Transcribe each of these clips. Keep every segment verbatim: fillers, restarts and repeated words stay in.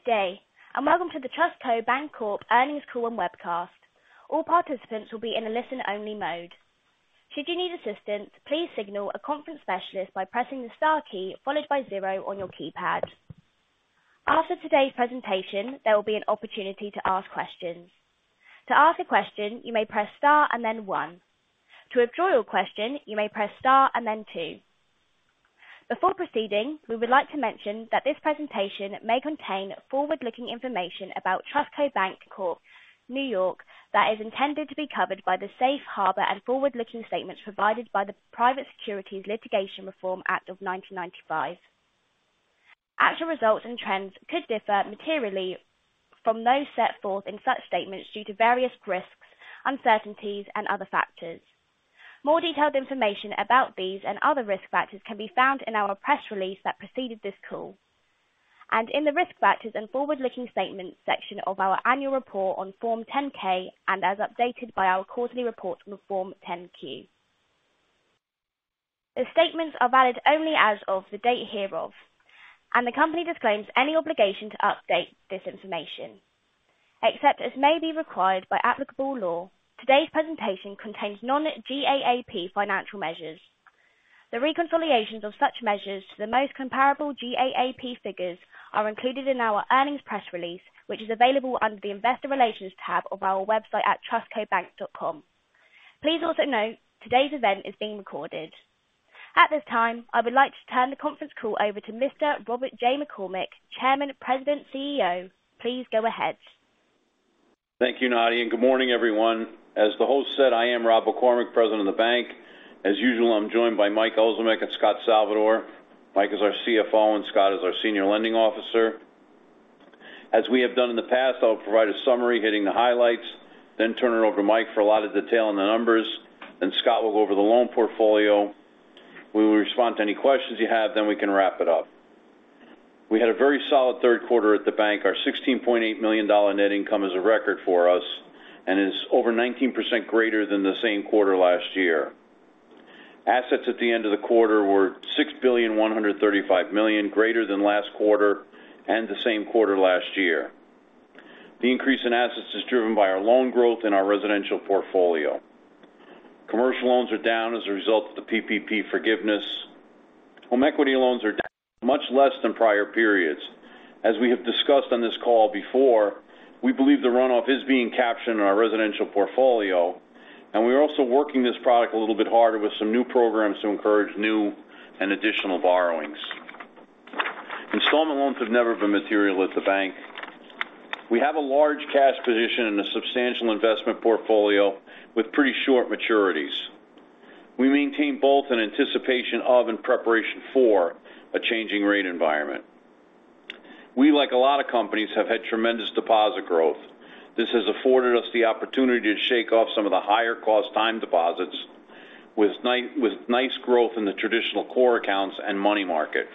day, and welcome to the TrustCo Bancorp earnings call and webcast. All participants will be in a listen-only mode. Should you need assistance, please signal a conference specialist by pressing the star key followed by zero on your keypad. After today's presentation, there will be an opportunity to ask questions. To ask a question, you may press star and then one. To withdraw your question, you may press star and then two. Before proceeding, we would like to mention that this presentation may contain forward-looking information about TrustCo Bancorp, New York, that is intended to be covered by the safe harbor and forward-looking statements provided by the Private Securities Litigation Reform Act of nineteen ninety-five. Actual results and trends could differ materially from those set forth in such statements due to various risks, uncertainties, and other factors. More detailed information about these and other risk factors can be found in our press release that preceded this call, and in the Risk Factors and Forward-Looking Statements section of our annual report on Form ten K and as updated by our quarterly report on Form ten Q. The statements are valid only as of the date hereof, and the company disclaims any obligation to update this information, except as may be required by applicable law. Today's presentation contains non-GAAP financial measures. The reconciliations of such measures to the most comparable GAAP figures are included in our earnings press release, which is available under the Investor Relations tab of our website at trustco bank dot com. Please also note, today's event is being recorded. At this time, I would like to turn the conference call over to Mister Robert J. McCormick, Chairman, President, C E O. Please go ahead. Thank you, Nadia, and good morning, everyone. As the host said, I am Rob McCormick, President of the bank. As usual, I'm joined by Mike Ozimek and Scott Salvador. Mike is our C F O and Scott is our Senior Lending Officer. As we have done in the past, I'll provide a summary hitting the highlights, then turn it over to Mike for a lot of detail on the numbers. Then Scott will go over the loan portfolio. We will respond to any questions you have, then we can wrap it up. We had a very solid third quarter at the bank. Our sixteen point eight million dollars net income is a record for us and is over nineteen percent greater than the same quarter last year. Assets at the end of the quarter were six billion one hundred thirty-five million dollars, greater than last quarter and the same quarter last year. The increase in assets is driven by our loan growth in our residential portfolio. Commercial loans are down as a result of the P P P forgiveness. Home equity loans are down much less than prior periods. As we have discussed on this call before, we believe the runoff is being captured in our residential portfolio, and we're also working this product a little bit harder with some new programs to encourage new and additional borrowings. Installment loans have never been material at the bank. We have a large cash position and a substantial investment portfolio with pretty short maturities. We maintain both in anticipation of and preparation for a changing rate environment. We, like a lot of companies, have had tremendous deposit growth. This has afforded us the opportunity to shake off some of the higher cost time deposits with nice, with nice growth in the traditional core accounts and money market.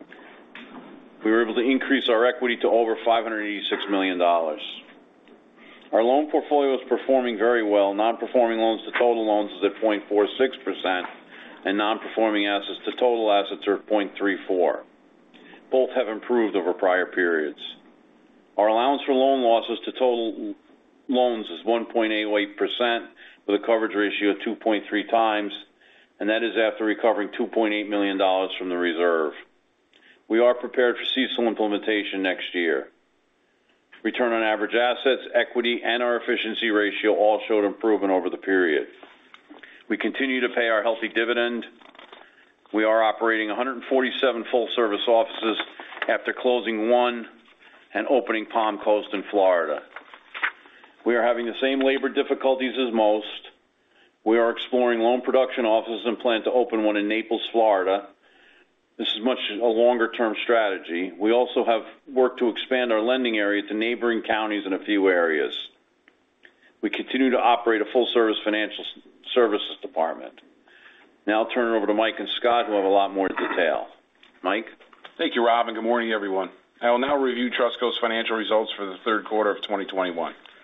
We were able to increase our equity to over five hundred eighty-six million dollars. Our loan portfolio is performing very well. Non-performing loans to total loans is at zero point four six percent, and non-performing assets to total assets are at zero point three four. Both have improved over prior periods. Our allowance for loan losses to total loans is one point eight eight percent with a coverage ratio of two point three times, and that is after recovering two point eight million dollars from the reserve. We are prepared for CECL implementation next year. Return on average assets, equity, and our efficiency ratio all showed improvement over the period. We continue to pay our healthy dividend. We are operating one hundred forty-seven full-service offices after closing one and opening Palm Coast in Florida. We are having the same labor difficulties as most. We are exploring loan production offices and plan to open one in Naples, Florida. This is much a longer-term strategy. We also have worked to expand our lending area to neighboring counties in a few areas. We continue to operate a full-service financial services department. Now I'll turn it over to Mike and Scott, who have a lot more detail. Mike? Thank you, Rob, and good morning, everyone. I will now review TrustCo's financial results for the third quarter of twenty twenty-one.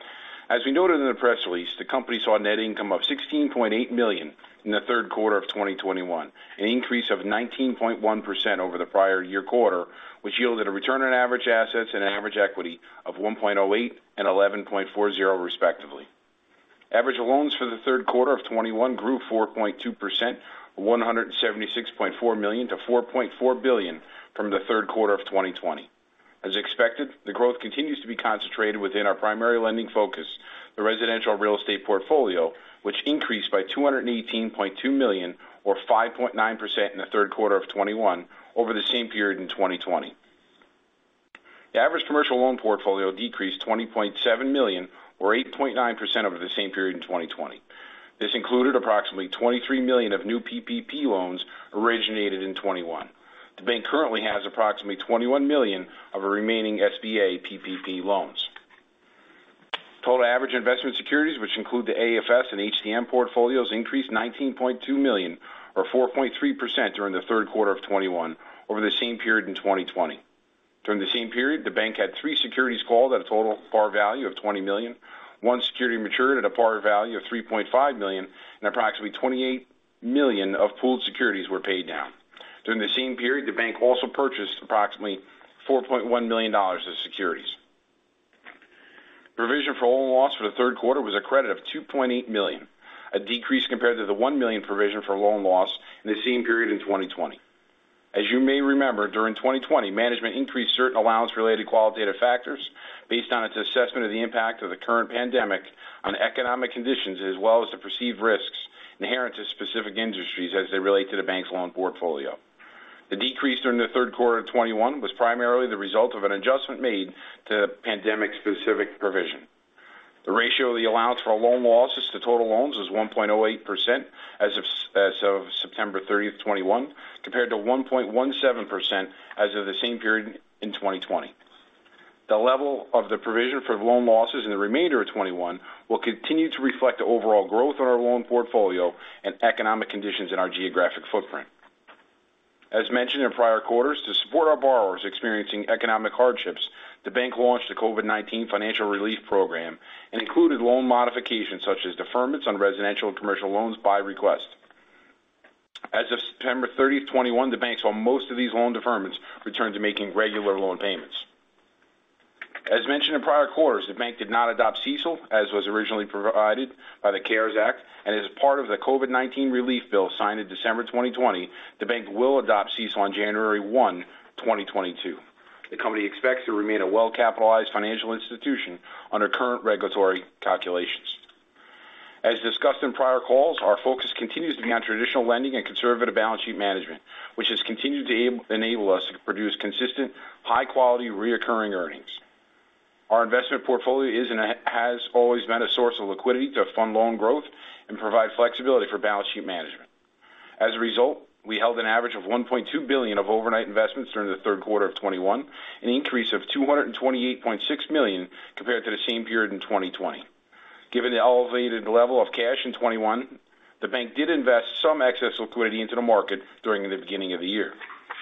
As we noted in the press release, the company saw net income of sixteen point eight million dollars in the third quarter of twenty twenty-one, an increase of nineteen point one percent over the prior year quarter, which yielded a return on average assets and average equity of one point oh eight and eleven point four zero respectively. Average loans for the third quarter of twenty-one grew four point two percent, one hundred seventy-six point four million dollars to four point four billion dollars from the third quarter of twenty twenty. As expected, the growth continues to be concentrated within our primary lending focus, the residential real estate portfolio, which increased by two hundred eighteen point two million dollars or five point nine percent in the third quarter of twenty-one over the same period in twenty twenty. The average commercial loan portfolio decreased twenty point seven million dollars or eight point nine percent over the same period in twenty twenty. This included approximately twenty-three million dollars of new P P P loans originated in twenty-one. The bank currently has approximately twenty-one million dollars of a remaining S B A P P P loans. Total average investment securities, which include the A F S and H T M portfolios, increased nineteen point two million dollars or four point three percent during the third quarter of twenty-one over the same period in twenty twenty. During the same period, the bank had three securities called at a total par value of twenty million dollars, one security matured at a par value of three point five million dollars, and approximately twenty-eight million dollars of pooled securities were paid down. During the same period, the bank also purchased approximately four point one million dollars of securities. Provision for loan loss for the third quarter was a credit of two point eight million dollars, a decrease compared to the one million dollars provision for loan loss in the same period in twenty twenty. As you may remember, during twenty twenty, management increased certain allowance-related qualitative factors based on its assessment of the impact of the current pandemic on economic conditions as well as the perceived risks inherent to specific industries as they relate to the bank's loan portfolio. The decrease during the third quarter of twenty-one was primarily the result of an adjustment made to pandemic-specific provision. The ratio of the allowance for loan losses to total loans was one point oh eight percent as of, as of September thirtieth, twenty-one, compared to one point one seven percent as of the same period in twenty twenty. The level of the provision for loan losses in the remainder of twenty-one will continue to reflect the overall growth in our loan portfolio and economic conditions in our geographic footprint. As mentioned in prior quarters, to support our borrowers experiencing economic hardships, the bank launched the COVID nineteen Financial Relief Program and included loan modifications such as deferments on residential and commercial loans by request. As of September thirtieth, twenty-one, the bank saw most of these loan deferments return to making regular loan payments. As mentioned in prior quarters, the bank did not adopt C E C L as was originally provided by the CARES Act, and as part of the COVID nineteen relief bill signed in December twenty twenty, the bank will adopt C E C L on January first, twenty twenty-two. The company expects to remain a well-capitalized financial institution under current regulatory calculations. As discussed in prior calls, our focus continues to be on traditional lending and conservative balance sheet management, which has continued to enable us to produce consistent, high-quality, recurring earnings. Our investment portfolio is and has always been a source of liquidity to fund loan growth and provide flexibility for balance sheet management. As a result, we held an average of one point two billion dollars of overnight investments during the third quarter of twenty-one, an increase of two hundred twenty-eight point six million dollars compared to the same period in twenty twenty. Given the elevated level of cash in twenty-one, the bank did invest some excess liquidity into the market during the beginning of the year.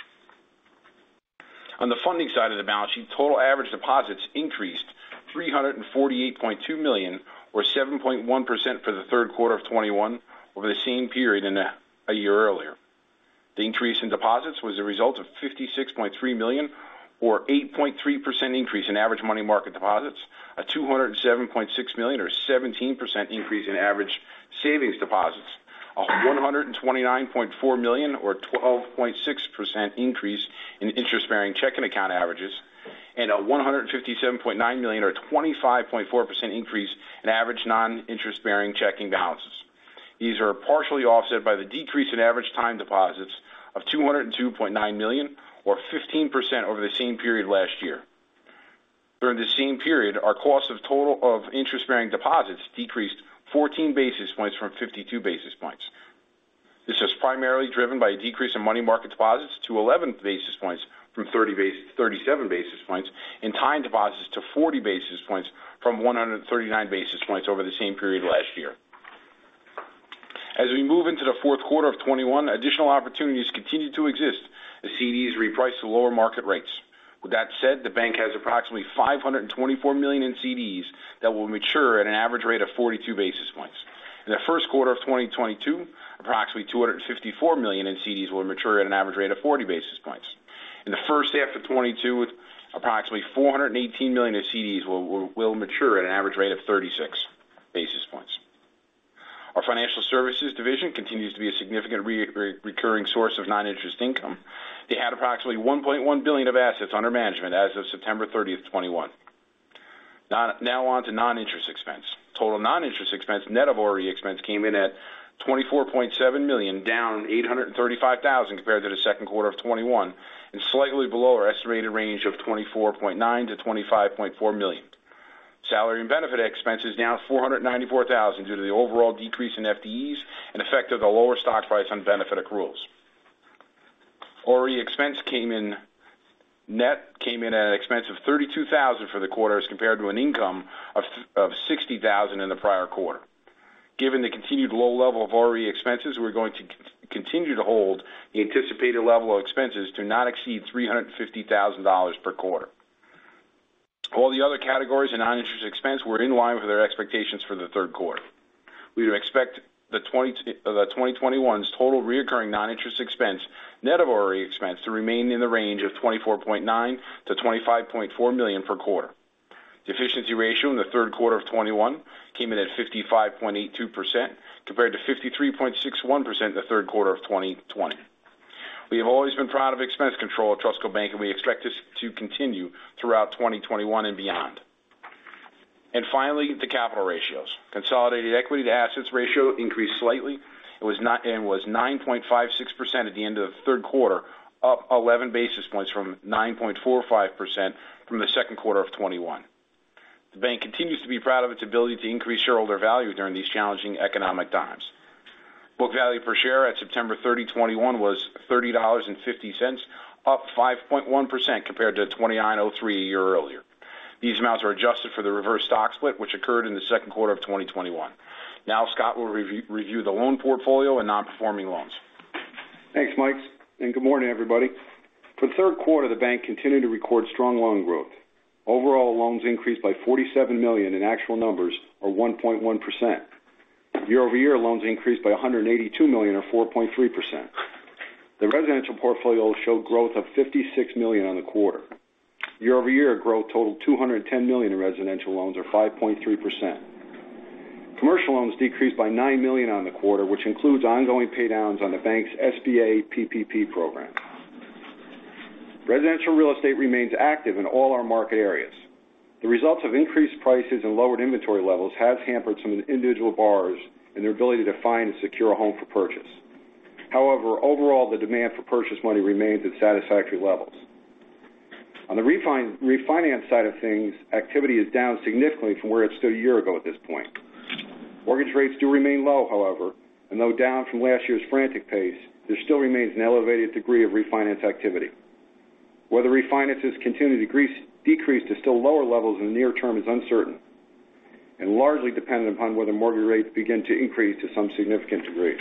On the funding side of the balance sheet, total average deposits increased three hundred forty-eight point two million dollars or seven point one percent for the third quarter of twenty-one over the same period in a, a year earlier. The increase in deposits was a result of fifty-six point three million dollars or eight point three percent increase in average money market deposits, a two hundred seven point six million dollars or seventeen percent increase in average savings deposits, a one hundred twenty-nine point four million dollars or twelve point six percent increase in interest-bearing checking account averages, and a one hundred fifty-seven point nine million dollars or twenty-five point four percent increase in average non-interest-bearing checking balances. These are partially offset by the decrease in average time deposits of two hundred two point nine million dollars or fifteen percent over the same period last year. During the same period, our cost of total of interest-bearing deposits decreased fourteen basis points from fifty-two basis points. This was primarily driven by a decrease in money market deposits to eleven basis points from thirty basis, thirty-seven basis points, and time deposits to forty basis points from one hundred thirty-nine basis points over the same period last year. As we move into the fourth quarter of twenty-one, additional opportunities continue to exist as C Ds reprice to lower market rates. With that said, the bank has approximately five hundred twenty-four million dollars in C Ds that will mature at an average rate of forty-two basis points. In the first quarter of twenty twenty-two, approximately two hundred fifty-four million dollars in C Ds will mature at an average rate of forty basis points. In the first half of twenty-two, approximately four hundred eighteen million dollars of C Ds will, will, will mature at an average rate of thirty-six basis points. Our financial services division continues to be a significant re- re- recurring source of non-interest income. They had approximately one point one billion dollars of assets under management as of September thirtieth, twenty-one. Now, now on to non-interest expense. Total non-interest expense net of O R E expense came in at twenty-four point seven million dollars, down eight hundred thirty-five thousand dollars compared to the second quarter of twenty-one, and slightly below our estimated range of twenty-four point nine to twenty-five point four million dollars. Salary and benefit expenses down four hundred ninety-four thousand dollars due to the overall decrease in F T Es and effect of the lower stock price on benefit accruals. O R E expense came in net came in at an expense of thirty-two thousand dollars for the quarter as compared to an income of, of sixty thousand dollars in the prior quarter. Given the continued low level of O R E expenses, we're going to continue to hold the anticipated level of expenses to not exceed three hundred fifty thousand dollars per quarter. All the other categories of non-interest expense were in line with our expectations for the third quarter. We would expect the, twenty, uh, the twenty twenty-one's total recurring non-interest expense, net of O R E expense, to remain in the range of twenty-four point nine to twenty-five point four million dollars per quarter. The efficiency ratio in the third quarter of twenty-one came in at fifty-five point eight two percent compared to fifty-three point six one percent in the third quarter of twenty twenty. We have always been proud of expense control at Trustco Bank, and we expect this to continue throughout twenty twenty-one and beyond. And finally, the capital ratios. Consolidated equity to assets ratio increased slightly. It was not and was nine point five six percent at the end of the third quarter, up eleven basis points from nine point four five percent from the second quarter of twenty-one. The bank continues to be proud of its ability to increase shareholder value during these challenging economic times. Book value per share at September thirtieth, twenty-one was thirty dollars and fifty cents, up five point one percent compared to twenty-nine oh three a year earlier. These amounts are adjusted for the reverse stock split, which occurred in the second quarter of twenty twenty-one. Now Scott will review, review the loan portfolio and non-performing loans. Thanks, Mike, and good morning, everybody. For the third quarter, the bank continued to record strong loan growth. Overall, loans increased by forty-seven million dollars in actual numbers, or one point one percent. Year-over-year, loans increased by one hundred eighty-two million dollars, or four point three percent. The residential portfolio showed growth of fifty-six million dollars on the quarter. Year-over-year growth totaled two hundred ten million dollars in residential loans, or five point three percent. Commercial loans decreased by nine million dollars on the quarter, which includes ongoing paydowns on the bank's S B A P P P program. Residential real estate remains active in all our market areas. The results of increased prices and lowered inventory levels has hampered some individual borrowers in their ability to find and secure a home for purchase. However, overall, the demand for purchase money remains at satisfactory levels. On the refin- refinance side of things, activity is down significantly from where it stood a year ago at this point. Mortgage rates do remain low, however, and though down from last year's frantic pace, there still remains an elevated degree of refinance activity. Whether refinances continue to decrease, decrease to still lower levels in the near term is uncertain, and largely dependent upon whether mortgage rates begin to increase to some significant degree.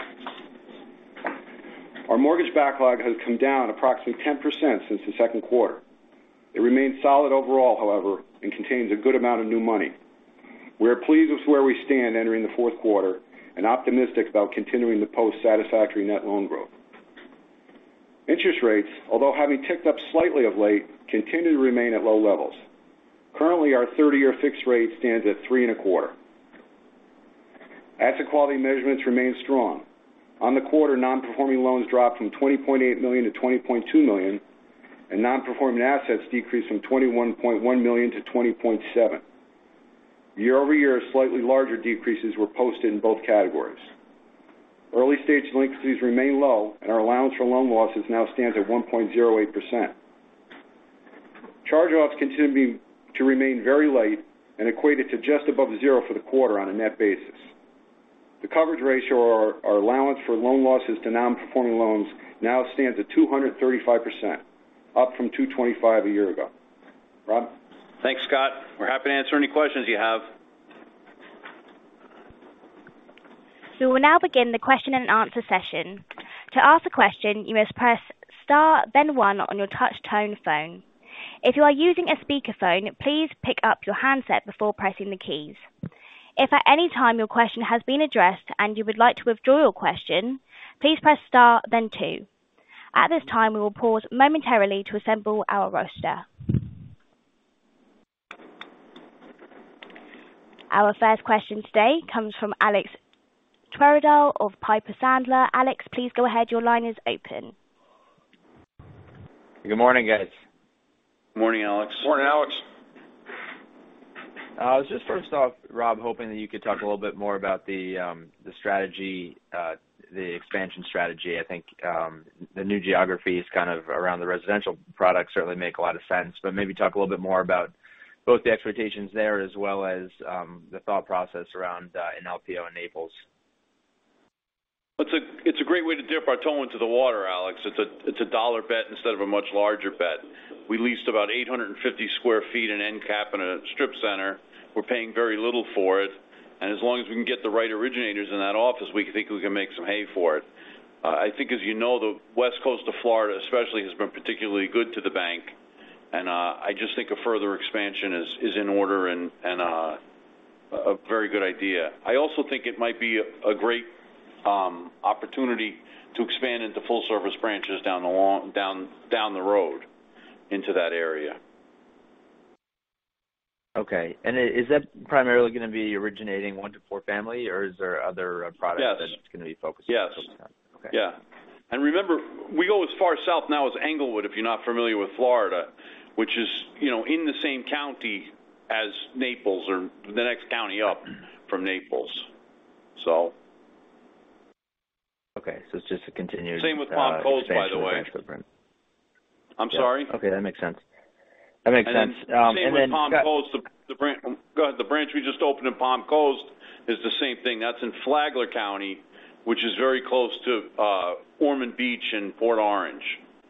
Our mortgage backlog has come down approximately ten percent since the second quarter. It remains solid overall, however, and contains a good amount of new money. We are pleased with where we stand entering the fourth quarter and optimistic about continuing to post satisfactory net loan growth. Interest rates, although having ticked up slightly of late, continue to remain at low levels. Currently, our thirty-year fixed rate stands at three and a quarter. Asset quality measurements remain strong. On the quarter, non-performing loans dropped from twenty point eight million dollars to twenty point two million dollars, and non-performing assets decreased from twenty-one point one million dollars to twenty point seven million dollars. Year-over-year, slightly larger decreases were posted in both categories. Early-stage delinquencies remain low, and our allowance for loan losses now stands at one point zero eight percent. Charge-offs continue to, be, to remain very light and equated to just above zero for the quarter on a net basis. The coverage ratio, or our allowance for loan losses to non-performing loans, now stands at two hundred thirty-five percent, up from two hundred twenty-five percent a year ago. Rob? Thanks, Scott. We're happy to answer any questions you have. We will now begin the question and answer session. To ask a question, you must press star, then one on your touch tone phone. If you are using a speakerphone, please pick up your handset before pressing the keys. If at any time your question has been addressed and you would like to withdraw your question, please press star then two. At this time, we will pause momentarily to assemble our roster. Our first question today comes from Alex Twerdahl of Piper Sandler. Alex, please go ahead. Your line is open. Good morning, guys. Morning, Alex. Morning, Alex. Uh, I was just first off, Rob, hoping that you could talk a little bit more about the um, the strategy, uh, the expansion strategy. I think um, the new geographies kind of around the residential products certainly make a lot of sense, but maybe talk a little bit more about both the expectations there as well as um, the thought process around uh, an L P O in Naples. It's a it's a great way to dip our toe into the water, Alex. It's a it's a dollar bet instead of a much larger bet. We leased about eight hundred fifty square feet in end cap in a strip center. We're paying very little for it, and as long as we can get the right originators in that office, we think we can make some hay for it. Uh, I think, as you know, the west coast of Florida especially has been particularly good to the bank, and uh, I just think a further expansion is, is in order and, and uh, a very good idea. I also think it might be a, a great um, opportunity to expand into full-service branches down the long, down down the road into that area. Okay, and is that primarily going to be originating one to four family, or is there other uh, products yes. that it's going to be focused yes. on? Okay. Yeah, and remember, we go as far south now as Englewood, if you're not familiar with Florida, which is, you know, in the same county as Naples, or the next county up from Naples. So. Okay, so it's just a continued. Same with Palm uh, Coast, by the way. I'm yeah. sorry. Okay, that makes sense. That makes and sense. Then, um, same and with then Palm Scott, Coast. The, the branch, go ahead. The branch we just opened in Palm Coast is the same thing. That's in Flagler County, which is very close to uh, Ormond Beach and Port Orange.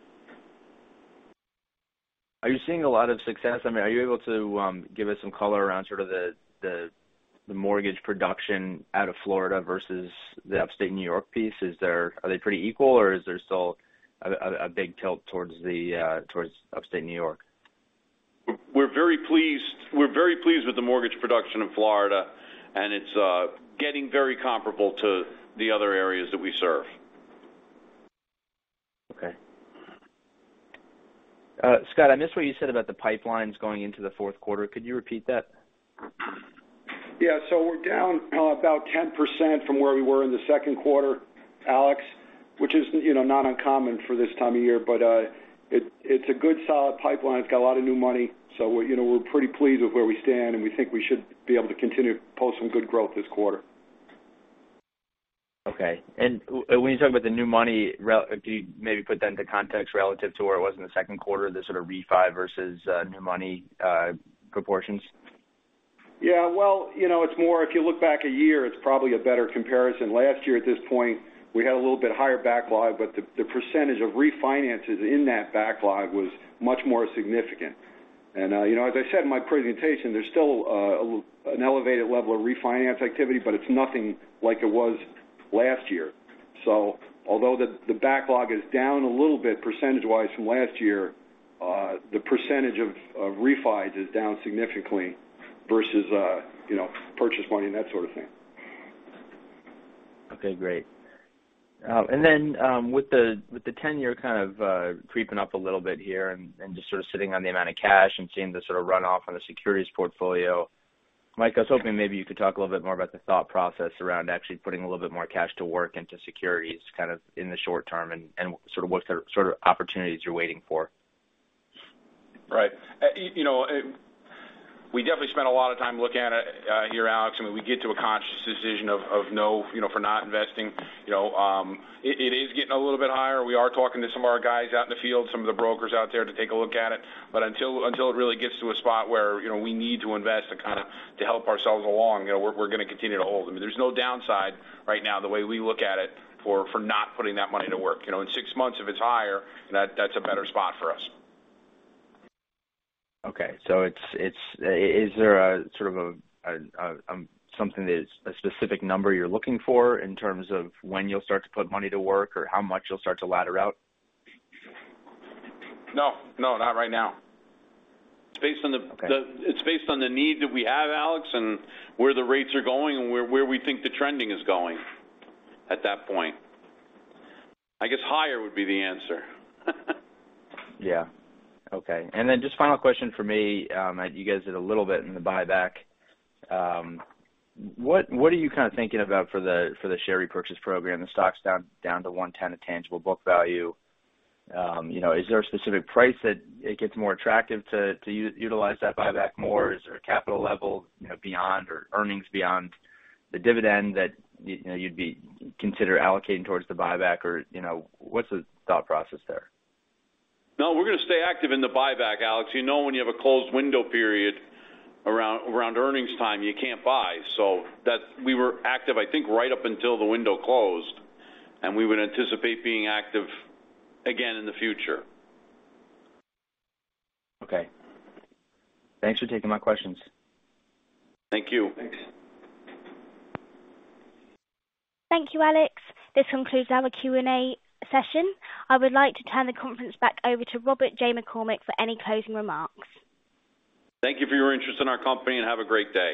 Are you seeing a lot of success? I mean, are you able to um, give us some color around sort of the, the the mortgage production out of Florida versus the upstate New York piece? Is there are they pretty equal, or is there still a, a, a big tilt towards the uh, towards upstate New York? We're very pleased. We're very pleased with the mortgage production in Florida, and it's uh, getting very comparable to the other areas that we serve. Okay. Uh, Scott, I missed what you said about the pipelines going into the fourth quarter. Could you repeat that? Yeah, so we're down uh, about ten percent from where we were in the second quarter, Alex, which is, you know, not uncommon for this time of year, but uh, it, it's a good, solid pipeline. It's got a lot of new money, so we're, you know, we're pretty pleased with where we stand, and we think we should be able to continue to post some good growth this quarter. Okay. And when you talk about the new money, do you maybe put that into context relative to where it was in the second quarter, the sort of refi versus uh, new money uh, proportions? Yeah, well, you know, it's more, if you look back a year, it's probably a better comparison. Last year at this point, we had a little bit higher backlog, but the, the percentage of refinances in that backlog was much more significant. And, uh, you know, as I said in my presentation, there's still uh, an elevated level of refinance activity, but it's nothing like it was last year. So although the, the backlog is down a little bit percentage-wise from last year, uh, the percentage of, of refis is down significantly versus, uh, you know, purchase money and that sort of thing. Okay, great. Uh, and then um, with the with the ten-year kind of uh, creeping up a little bit here and, and just sort of sitting on the amount of cash and seeing the sort of runoff on the securities portfolio, Mike, I was hoping maybe you could talk a little bit more about the thought process around actually putting a little bit more cash to work into securities kind of in the short term and, and sort of what sort of opportunities you're waiting for. Right. Uh, you know, it, we definitely spent a lot of time looking at it uh, here, Alex. I mean, we get to a conscious decision of, of no, you know, for not investing. You know, um, it, it is getting a little bit higher. We are talking to some of our guys out in the field, some of the brokers out there to take a look at it. But until until it really gets to a spot where, you know, we need to invest to kind of to help ourselves along, you know, we're, we're going to continue to hold. I mean, there's no downside right now the way we look at it for, for not putting that money to work. You know, in six months, if it's higher, that that's a better spot for us. Okay, so it's it's is there a sort of a, a, a, a something that is a specific number you're looking for in terms of when you'll start to put money to work or how much you'll start to ladder out? No, no, not right now. based on the, Okay. the it's based on the need that we have, Alex, and where the rates are going and where where we think the trending is going at that point. I guess higher would be the answer. Yeah. Okay. And then just final question for me. Um, you guys did a little bit in the buyback. Um, what what are you kind of thinking about for the for the share repurchase program? The stock's down down to one ten of tangible book value. Um, you know, is there a specific price that it gets more attractive to to u- utilize that buyback more? Is there a capital level, you know, beyond or earnings beyond the dividend that you know you'd be consider allocating towards the buyback, or you know, what's the thought process there? No, we're going to stay active in the buyback, Alex. You know, when you have a closed window period around around earnings time, you can't buy. So that we were active, I think, right up until the window closed, and we would anticipate being active again in the future. Okay. Thanks for taking my questions. Thank you. Thanks. Thank you, Alex. This concludes our Q and A session. I would like to turn the conference back over to Robert J. McCormick for any closing remarks. Thank you for your interest in our company, and have a great day.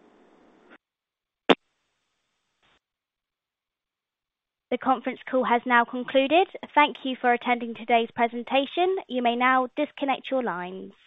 The conference call has now concluded. Thank you for attending today's presentation. You may now disconnect your lines.